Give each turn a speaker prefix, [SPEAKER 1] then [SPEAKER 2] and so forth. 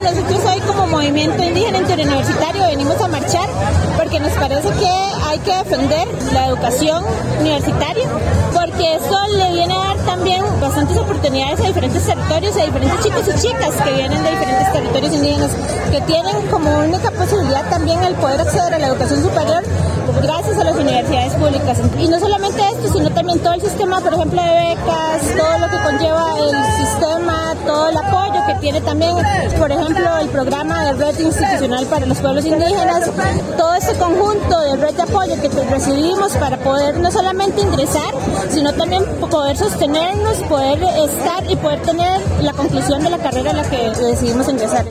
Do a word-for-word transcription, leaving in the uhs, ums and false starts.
[SPEAKER 1] Nosotros hoy como Movimiento Indígena Interuniversitario venimos a marchar porque nos parece que hay que defender la educación universitaria, porque eso le viene a dar también bastantes oportunidades a diferentes territorios, a diferentes chicos y chicas que vienen de diferentes territorios indígenas, que tienen como única posibilidad también el poder acceder a la educación superior gracias a las universidades públicas. Y no solamente esto, sino también todo el sistema, por ejemplo, de becas, todo lo que conlleva el sistema, todo el apoyo que tiene también, por ejemplo, el programa de red institucional para los pueblos indígenas, todo ese conjunto de red de apoyo que recibimos para poder no solamente ingresar, sino también poder sostenernos, poder estar y poder tener la conclusión de la carrera en la que decidimos ingresar.